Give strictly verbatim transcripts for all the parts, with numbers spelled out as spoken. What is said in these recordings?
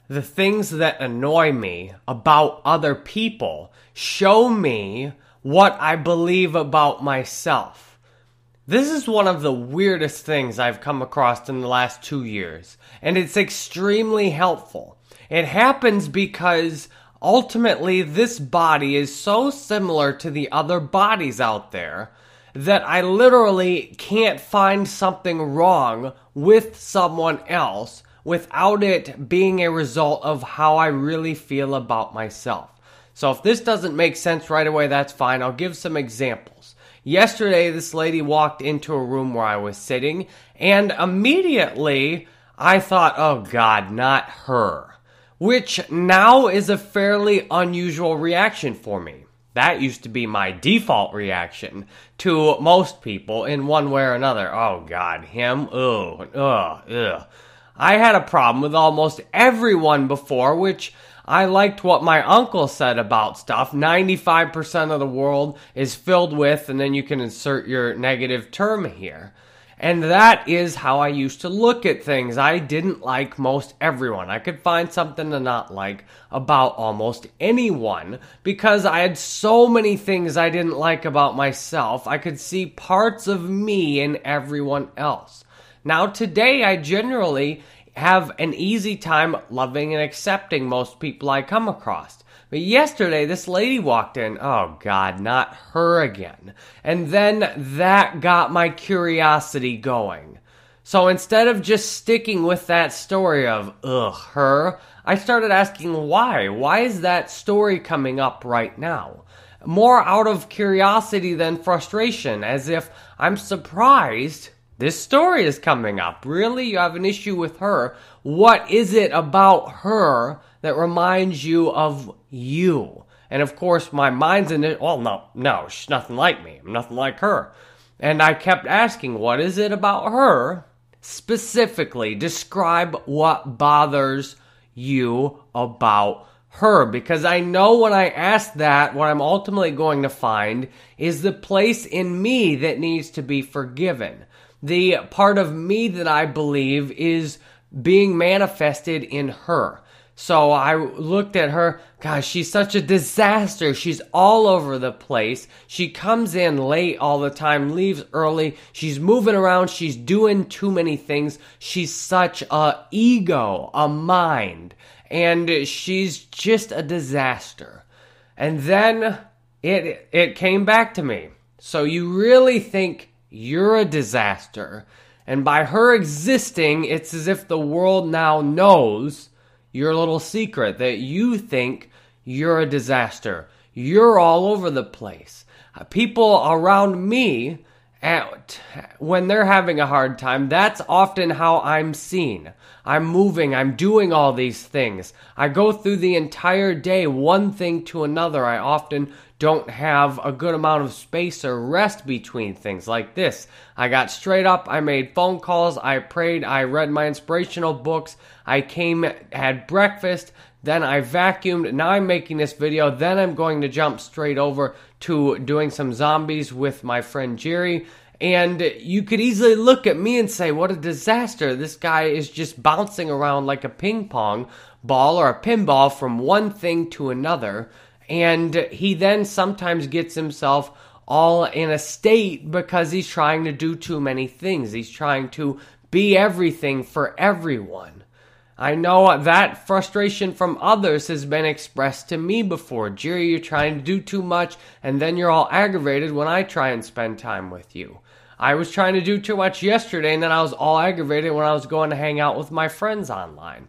the things that annoy me about other people show me what I believe about myself. This is one of the weirdest things I've come across in the last two years, and it's extremely helpful. It happens because ultimately this body is so similar to the other bodies out there that I literally can't find something wrong with someone else without it being a result of how I really feel about myself. So if this doesn't make sense right away, that's fine. I'll give some examples. Yesterday, this lady walked into a room where I was sitting, and immediately I thought, oh God, not her. Which now is a fairly unusual reaction for me. That used to be my default reaction to most people in one way or another. Oh God, him? Ugh, ugh, ugh. I had a problem with almost everyone before, which I liked what my uncle said about stuff. ninety-five percent of the world is filled with, and then you can insert your negative term here. And that is how I used to look at things. I didn't like most everyone. I could find something to not like about almost anyone because I had so many things I didn't like about myself. I could see parts of me in everyone else. Now today I generally have an easy time loving and accepting most people I come across. But yesterday, this lady walked in. Oh, God, not her again. And then that got my curiosity going. So instead of just sticking with that story of, ugh, her, I started asking why. Why is that story coming up right now? More out of curiosity than frustration, as if I'm surprised this story is coming up. Really? You have an issue with her? What is it about her that reminds you of you? And of course, my mind's in it. Well, no, no, she's nothing like me. I'm nothing like her. And I kept asking, what is it about her? Specifically, describe what bothers you about her. Because I know when I ask that, what I'm ultimately going to find is the place in me that needs to be forgiven. The part of me that I believe is being manifested in her. So I looked at her, gosh, she's such a disaster. She's all over the place. She comes in late all the time, leaves early. She's moving around. She's doing too many things. She's such a ego, a mind, and she's just a disaster. And then it it came back to me. So you really think you're a disaster, and by her existing, it's as if the world now knows your little secret, that you think you're a disaster. You're all over the place. People around me, at, when they're having a hard time, that's often how I'm seen. I'm moving, I'm doing all these things. I go through the entire day, one thing to another. I often don't have a good amount of space or rest between things like this. I got straight up, I made phone calls, I prayed, I read my inspirational books, I came, had breakfast, then I vacuumed, now I'm making this video, then I'm going to jump straight over to doing some zombies with my friend Jerry. And you could easily look at me and say, what a disaster. This guy is just bouncing around like a ping pong ball or a pinball from one thing to another. And he then sometimes gets himself all in a state because he's trying to do too many things. He's trying to be everything for everyone. I know that frustration from others has been expressed to me before. Jerry, you're trying to do too much, and then you're all aggravated when I try and spend time with you. I was trying to do too much yesterday, and then I was all aggravated when I was going to hang out with my friends online.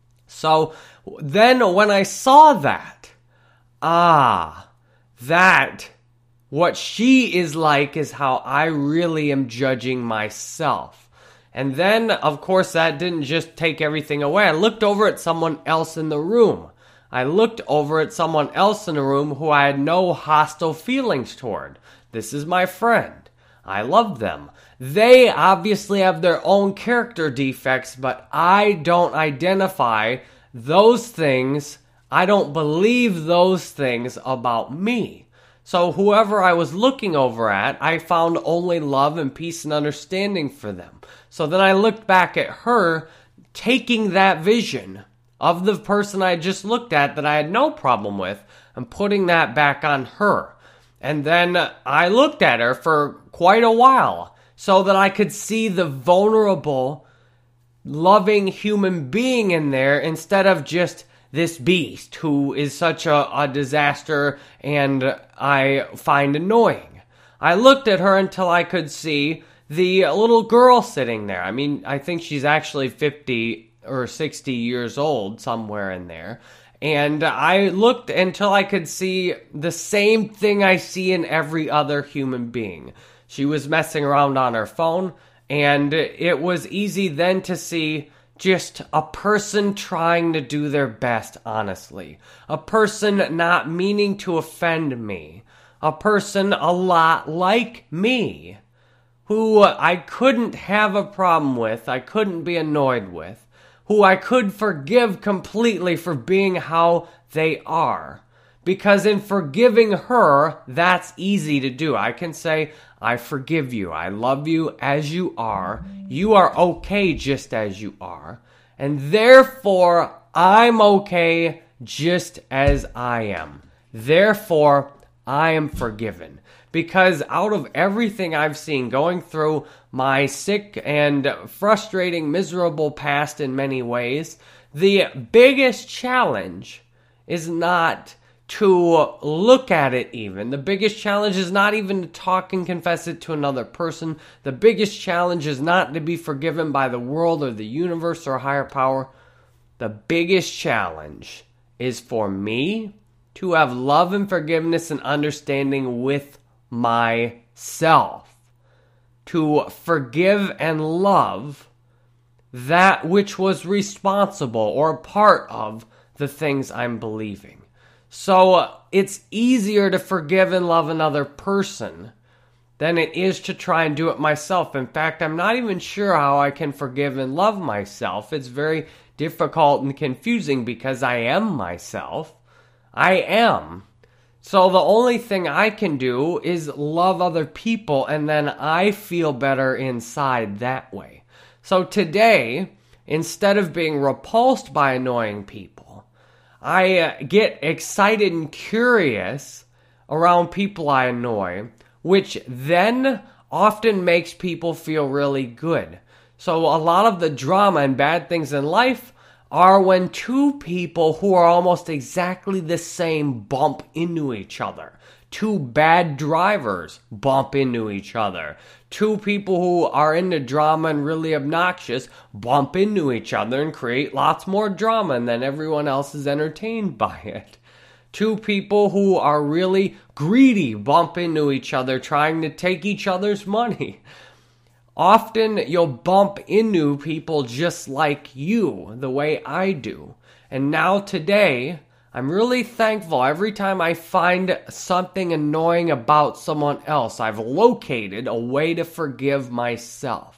So then when I saw that, ah, that, what she is like is how I really am judging myself. And then, of course, that didn't just take everything away. I looked over at someone else in the room. I looked over at someone else in the room who I had no hostile feelings toward. This is my friend. I love them. They obviously have their own character defects, but I don't identify those things. I don't believe those things about me. So whoever I was looking over at, I found only love and peace and understanding for them. So then I looked back at her, taking that vision of the person I just looked at that I had no problem with and putting that back on her. And then I looked at her for quite a while so that I could see the vulnerable, loving human being in there instead of just this beast who is such a, a disaster and I find annoying. I looked at her until I could see the little girl sitting there. I mean, I think she's actually fifty or sixty years old, somewhere in there. And I looked until I could see the same thing I see in every other human being. She was messing around on her phone, and it was easy then to see just a person trying to do their best, honestly. A person not meaning to offend me. A person a lot like me, who I couldn't have a problem with, I couldn't be annoyed with, who I could forgive completely for being how they are. Because in forgiving her, that's easy to do. I can say, I forgive you. I love you as you are. You are okay just as you are. And therefore, I'm okay just as I am. Therefore, I am forgiven. Because out of everything I've seen going through my sick and frustrating, miserable past in many ways, the biggest challenge is not to look at it even. The biggest challenge is not even to talk and confess it to another person. The biggest challenge is not to be forgiven by the world or the universe or higher power. The biggest challenge is for me to have love and forgiveness and understanding with myself. To forgive and love that which was responsible or part of the things I'm believing. So uh, it's easier to forgive and love another person than it is to try and do it myself. In fact, I'm not even sure how I can forgive and love myself. It's very difficult and confusing because I am myself. I am. So the only thing I can do is love other people, and then I feel better inside that way. So today, instead of being repulsed by annoying people, I uh, get excited and curious around people I annoy, which then often makes people feel really good. So a lot of the drama and bad things in life are when two people who are almost exactly the same bump into each other. Two bad drivers bump into each other. Two people who are into drama and really obnoxious bump into each other and create lots more drama, and then everyone else is entertained by it. Two people who are really greedy bump into each other trying to take each other's money. Often you'll bump into people just like you, the way I do. And now today, I'm really thankful every time I find something annoying about someone else. I've located a way to forgive myself.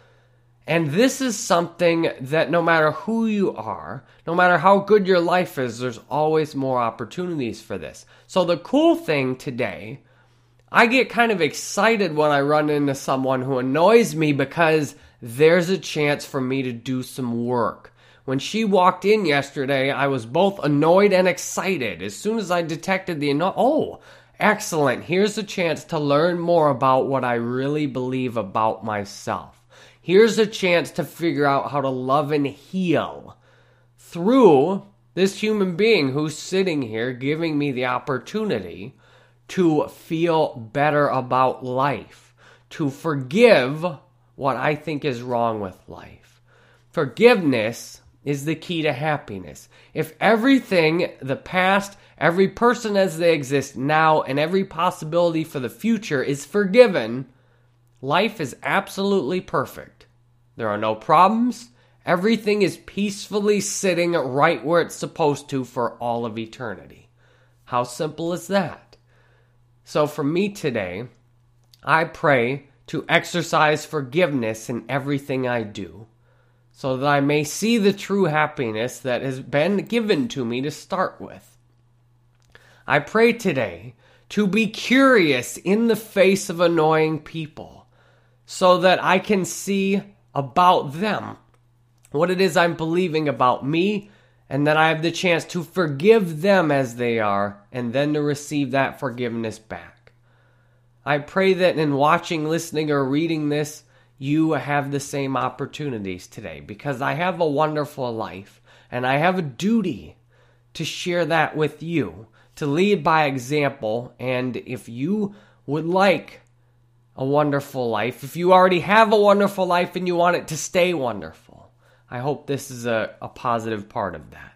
And this is something that no matter who you are, no matter how good your life is, there's always more opportunities for this. So the cool thing today, I get kind of excited when I run into someone who annoys me because there's a chance for me to do some work. When she walked in yesterday, I was both annoyed and excited. As soon as I detected the anno- oh, excellent. Here's a chance to learn more about what I really believe about myself. Here's a chance to figure out how to love and heal through this human being who's sitting here giving me the opportunity to feel better about life, to forgive what I think is wrong with life. Forgiveness is the key to happiness. If everything, the past, every person as they exist now, and every possibility for the future is forgiven, life is absolutely perfect. There are no problems. Everything is peacefully sitting right where it's supposed to for all of eternity. How simple is that? So for me today, I pray to exercise forgiveness in everything I do, so that I may see the true happiness that has been given to me to start with. I pray today to be curious in the face of annoying people, so that I can see about them what it is I'm believing about me and that I have the chance to forgive them as they are, and then to receive that forgiveness back. I pray that in watching, listening, or reading this, you have the same opportunities today, because I have a wonderful life, and I have a duty to share that with you, to lead by example. And if you would like a wonderful life, if you already have a wonderful life and you want it to stay wonderful, I hope this is a, a positive part of that.